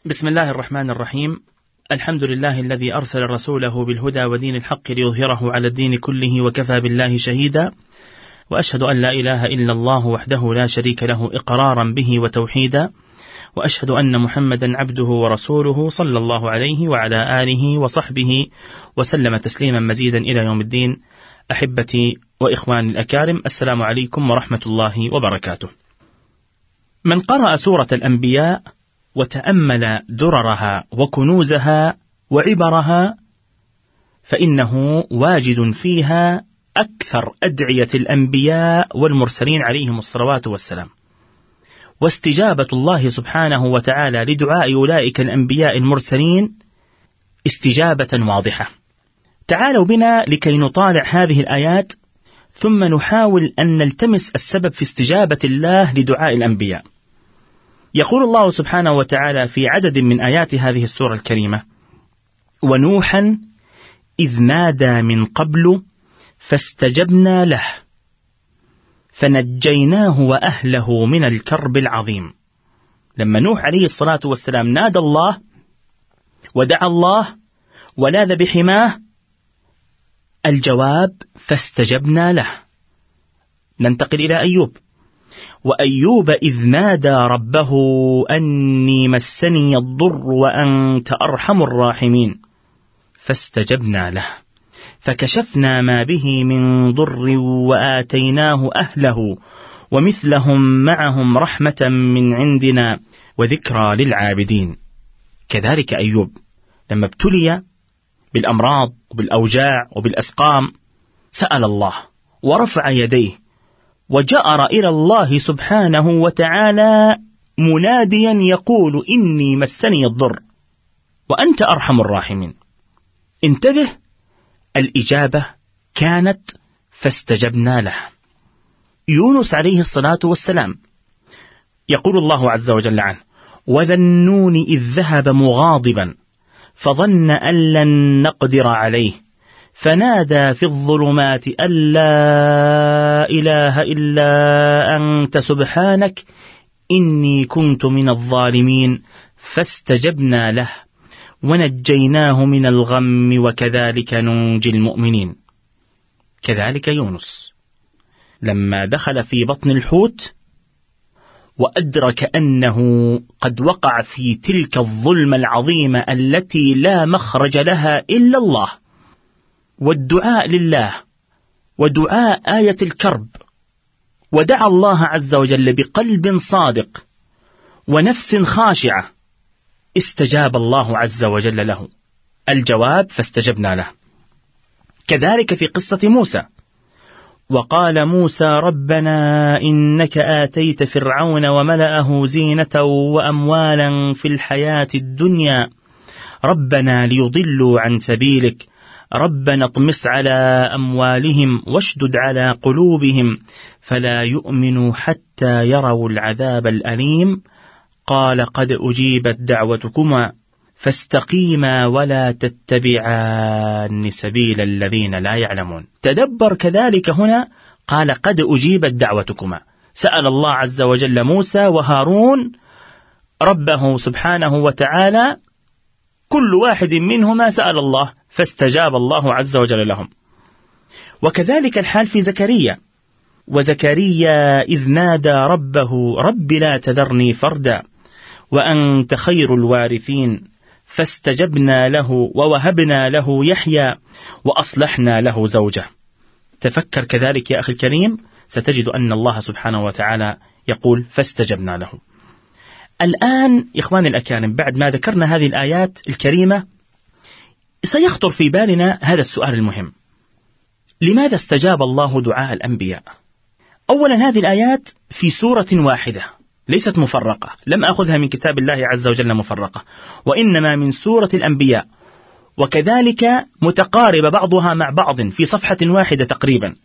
بسم الله الرحمن الرحيم. الحمد لله الذي أرسل رسوله بالهدى ودين الحق ليظهره على الدين كله وكفى بالله شهيدا، وأشهد أن لا إله إلا الله وحده لا شريك له إقرارا به وتوحيدا، وأشهد أن محمدا عبده ورسوله صلى الله عليه وعلى آله وصحبه وسلم تسليما مزيدا إلى يوم الدين. أحبتي وإخواني الأكارم، السلام عليكم ورحمة الله وبركاته. من قرأ سورة الأنبياء وتأمل دررها وكنوزها وعبرها فإنه واجد فيها أكثر أدعية الأنبياء والمرسلين عليهم الصلوات والسلام، واستجابة الله سبحانه وتعالى لدعاء أولئك الأنبياء المرسلين استجابة واضحة. تعالوا بنا لكي نطالع هذه الآيات ثم نحاول أن نلتمس السبب في استجابة الله لدعاء الأنبياء. يقول الله سبحانه وتعالى في عدد من آيات هذه السورة الكريمة: ونوحا إذ نادى من قبل فاستجبنا له فنجيناه وأهله من الكرب العظيم. لما نوح عليه الصلاة والسلام نادى الله ودعا الله ولاذ بحماه، الجواب فاستجبنا له. ننتقل إلى أيوب: وأيوب إذ نادى ربه أني مسني الضر وأنت أرحم الراحمين فاستجبنا له فكشفنا ما به من ضر وآتيناه أهله ومثلهم معهم رحمة من عندنا وذكرى للعابدين. كذلك أيوب لما ابتلي بالأمراض وبالأوجاع وبالأسقام سأل الله ورفع يديه وجأر إلى الله سبحانه وتعالى مناديا يقول إني مسني الضر وأنت أرحم الراحمين. انتبه، الإجابة كانت فاستجبنا له. يونس عليه الصلاة والسلام يقول الله عز وجل عنه: وذا النون إذ ذهب مغاضبا فظن أن لن نقدر عليه فنادى في الظلمات أن لا إله إلا أنت سبحانك إني كنت من الظالمين فاستجبنا له ونجيناه من الغم وكذلك ننجي المؤمنين. كذلك يونس لما دخل في بطن الحوت وأدرك أنه قد وقع في تلك الظلمة العظيمة التي لا مخرج لها إلا الله، والدعاء لله ودعاء آية الكرب، ودعا الله عز وجل بقلب صادق ونفس خاشعة، استجاب الله عز وجل له. الجواب فاستجبنا له. كذلك في قصة موسى: وقال موسى ربنا إنك آتيت فرعون وملأه زينة وأموالا في الحياة الدنيا ربنا ليضلوا عن سبيلك ربنا اطمس على أموالهم واشدد على قلوبهم فلا يؤمنوا حتى يروا العذاب الأليم قال قد أجيبت دعوتكما فاستقيما ولا تتبعان سبيل الذين لا يعلمون. تدبر كذلك هنا قال قد أجيبت دعوتكما. سأل الله عز وجل موسى وهارون ربه سبحانه وتعالى، كل واحد منهما سأل الله فاستجاب الله عز وجل لهم. وكذلك الحال في زكريا: وزكريا إذ نادى ربه رب لا تذرني فردا وأنت خير الوارثين فاستجبنا له ووهبنا له يحيى وأصلحنا له زوجه. تفكر كذلك يا أخي الكريم، ستجد أن الله سبحانه وتعالى يقول فاستجبنا له. الآن إخواني الأكارم، بعد ما ذكرنا هذه الآيات الكريمة سيخطر في بالنا هذا السؤال المهم: لماذا استجاب الله دعاء الأنبياء؟ أولا، هذه الآيات في سورة واحدة ليست مفرقة، لم أخذها من كتاب الله عز وجل مفرقة، وإنما من سورة الأنبياء، وكذلك متقاربة بعضها مع بعض في صفحة واحدة تقريبا.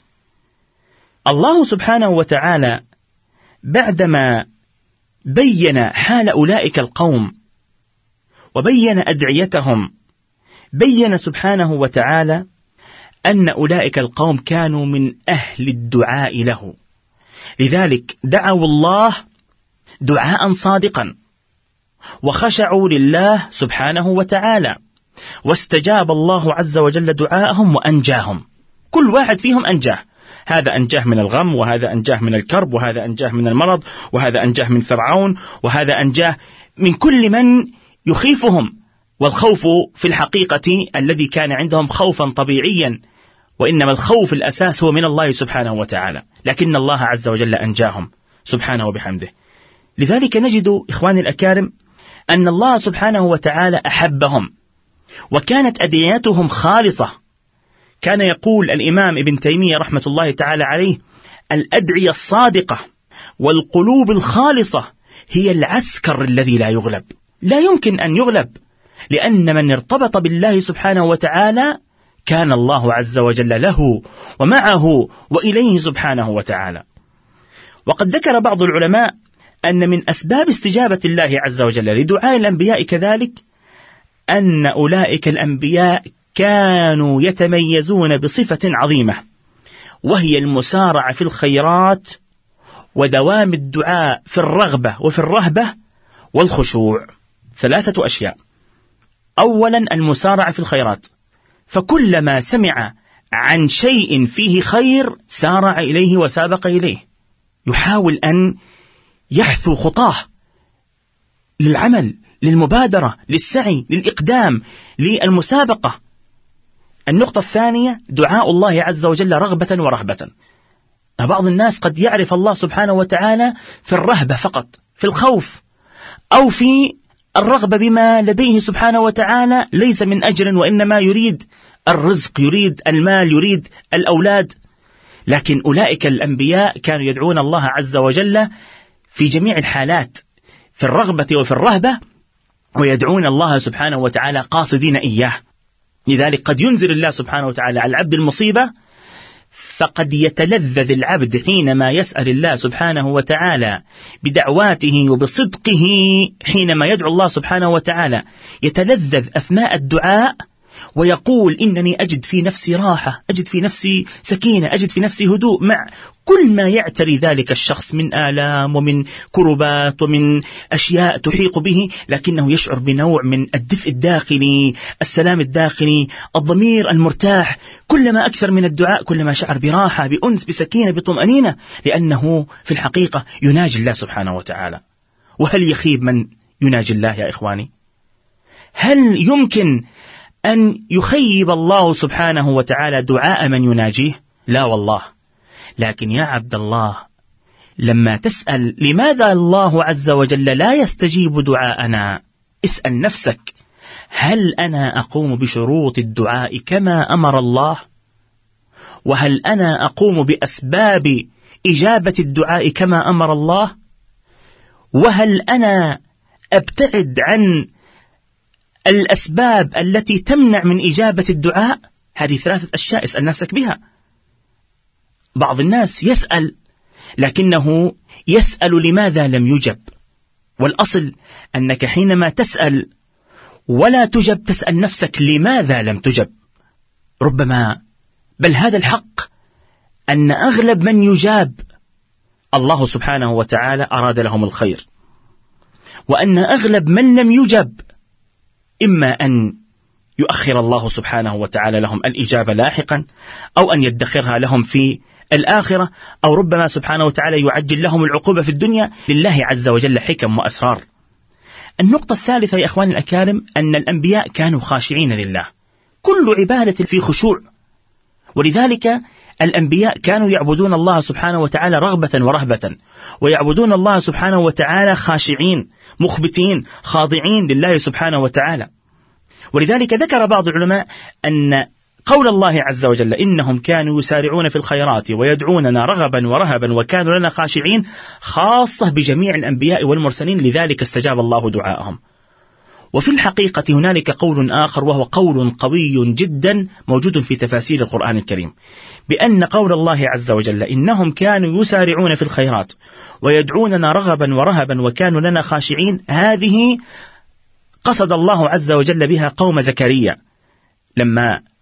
الله سبحانه وتعالى بعدما بين حال أولئك القوم وبين أدعيتهم، بين سبحانه وتعالى أن أولئك القوم كانوا من أهل الدعاء له، لذلك دعوا الله دعاء صادقا، وخشعوا لله سبحانه وتعالى، واستجاب الله عز وجل دعاءهم وأنجاهم. كل واحد فيهم أنجاه، هذا أنجاه من الغم، وهذا أنجاه من الكرب، وهذا أنجاه من المرض، وهذا أنجاه من فرعون، وهذا أنجاه من كل من يخيفهم. والخوف في الحقيقة الذي كان عندهم خوفا طبيعيا، وإنما الخوف الأساس هو من الله سبحانه وتعالى، لكن الله عز وجل أنجاهم سبحانه وبحمده. لذلك نجد إخواني الأكارم أن الله سبحانه وتعالى أحبهم، وكانت أدعيتهم خالصة. كان يقول الإمام ابن تيمية رحمة الله تعالى عليه: الأدعية الصادقة والقلوب الخالصة هي العسكر الذي لا يغلب، لا يمكن أن يغلب، لأن من ارتبط بالله سبحانه وتعالى كان الله عز وجل له ومعه وإليه سبحانه وتعالى. وقد ذكر بعض العلماء أن من أسباب استجابة الله عز وجل لدعاء الأنبياء كذلك أن أولئك الأنبياء كانوا يتميزون بصفة عظيمة، وهي المسارعة في الخيرات ودوام الدعاء في الرغبة وفي الرهبة والخشوع. 3 أشياء: أولا المسارعة في الخيرات، فكلما سمع عن شيء فيه خير سارع إليه وسابق إليه، يحاول أن يحثو خطاه للعمل، للمبادرة، للسعي، للإقدام، للمسابقة. النقطة الثانية دعاء الله عز وجل رغبة ورهبة. بعض الناس قد يعرف الله سبحانه وتعالى في الرهبة فقط، في الخوف، أو في الرغبة بما لديه سبحانه وتعالى ليس من أجر، وإنما يريد الرزق، يريد المال، يريد الأولاد. لكن أولئك الأنبياء كانوا يدعون الله عز وجل في جميع الحالات، في الرغبة وفي الرهبة، ويدعون الله سبحانه وتعالى قاصدين إياه. لذلك قد ينزل الله سبحانه وتعالى على العبد المصيبة، فقد يتلذذ العبد حينما يسأل الله سبحانه وتعالى بدعواته وبصدقه، حينما يدعو الله سبحانه وتعالى يتلذذ أثناء الدعاء ويقول: إنني أجد في نفسي راحة، أجد في نفسي سكينة، أجد في نفسي هدوء، مع كل ما يعتري ذلك الشخص من آلام ومن كربات ومن أشياء تحيق به، لكنه يشعر بنوع من الدفء الداخلي، السلام الداخلي، الضمير المرتاح. كلما أكثر من الدعاء كلما شعر براحة، بأنس، بسكينة، بطمأنينة، لأنه في الحقيقة يناجي الله سبحانه وتعالى. وهل يخيب من يناجي الله يا إخواني؟ هل يمكن أن يخيب الله سبحانه وتعالى دعاء من يناجيه؟ لا والله. لكن يا عبد الله، لما تسأل لماذا الله عز وجل لا يستجيب دعاءنا، اسأل نفسك: هل أنا أقوم بشروط الدعاء كما أمر الله؟ وهل أنا أقوم بأسباب إجابة الدعاء كما أمر الله؟ وهل أنا أبتعد عن الأسباب التي تمنع من إجابة الدعاء؟ هذه 3 أشياء اسأل نفسك بها. بعض الناس يسأل لكنه يسأل لماذا لم يجب، والأصل أنك حينما تسأل ولا تجب تسأل نفسك لماذا لم تجب. ربما، بل هذا الحق، أن أغلب من يجاب الله سبحانه وتعالى أراد لهم الخير، وأن أغلب من لم يجب إما أن يؤخر الله سبحانه وتعالى لهم الإجابة لاحقا، أو أن يدخرها لهم في الآخرة، أو ربما سبحانه وتعالى يعجل لهم العقوبة في الدنيا. لله عز وجل حكم وأسرار. النقطة الثالثة يا إخواني الأكارم أن الأنبياء كانوا خاشعين لله، كل عبادة في خشوع، ولذلك الأنبياء كانوا يعبدون الله سبحانه وتعالى رغبة ورهبة، ويعبدون الله سبحانه وتعالى خاشعين مخبتين خاضعين لله سبحانه وتعالى. ولذلك ذكر بعض العلماء أن قول الله عز وجل: إنهم كانوا يسارعون في الخيرات ويدعوننا رغبا ورهبا وكانوا لنا خاشعين، خاصة بجميع الأنبياء والمرسلين، لذلك استجاب الله دعاءهم. وفي الحقيقة هنالك قول آخر، وهو قول قوي جدا موجود في تفاسير القرآن الكريم، بأن قول الله عز وجل: إنهم كانوا يسارعون في الخيرات ويدعوننا رغبا ورهبا وكانوا لنا خاشعين، هذه قصد الله عز وجل بها قوم زكريا لما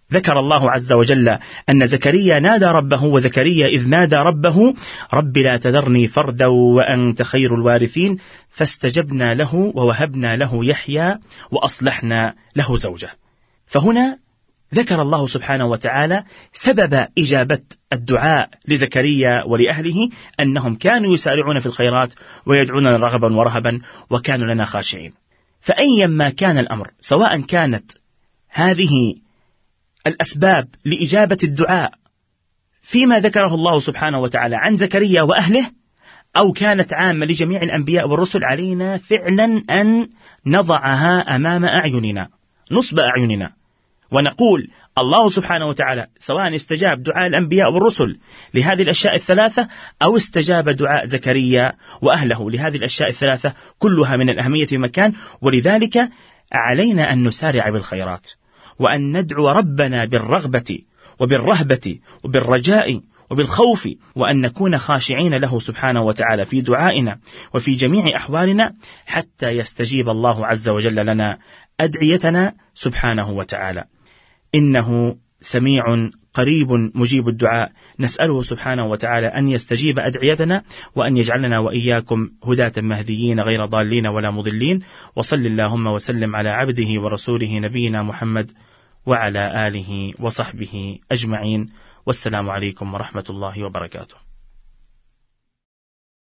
ذكر الله عز وجل أن زكريا نادى ربه، وزكريا إذ نادى ربه رب لا تذرني فردا وأنت خير الوارثين، فاستجبنا له ووهبنا له يحيى وأصلحنا له زوجه. فهنا ذكر الله سبحانه وتعالى سبب إجابة الدعاء لزكريا ولأهله، أنهم كانوا يسارعون في الخيرات ويدعوننا رغبا ورهبا وكانوا لنا خاشعين. فأيما كان الأمر، سواء كانت هذه الأسباب لإجابة الدعاء فيما ذكره الله سبحانه وتعالى عن زكريا وأهله، أو كانت عامة لجميع الأنبياء والرسل، علينا فعلا أن نضعها أمام أعيننا، نصب أعيننا، ونقول الله سبحانه وتعالى سواء استجاب دعاء الأنبياء والرسل لهذه الأشياء الثلاثة، أو استجاب دعاء زكريا وأهله لهذه الأشياء الثلاثة، كلها من الأهمية في مكان. ولذلك علينا أن نسارع بالخيرات، وأن ندعو ربنا بالرغبة وبالرهبة وبالرجاء وبالخوف، وأن نكون خاشعين له سبحانه وتعالى في دعائنا وفي جميع أحوالنا، حتى يستجيب الله عز وجل لنا أدعيتنا سبحانه وتعالى. إنه سميع قريب مجيب الدعاء. نسأله سبحانه وتعالى أن يستجيب أدعيتنا، وأن يجعلنا وإياكم هداة مهديين غير ضالين ولا مضلين. وصل اللهم وسلم على عبده ورسوله نبينا محمد وعلى آله وصحبه أجمعين. والسلام عليكم ورحمة الله وبركاته.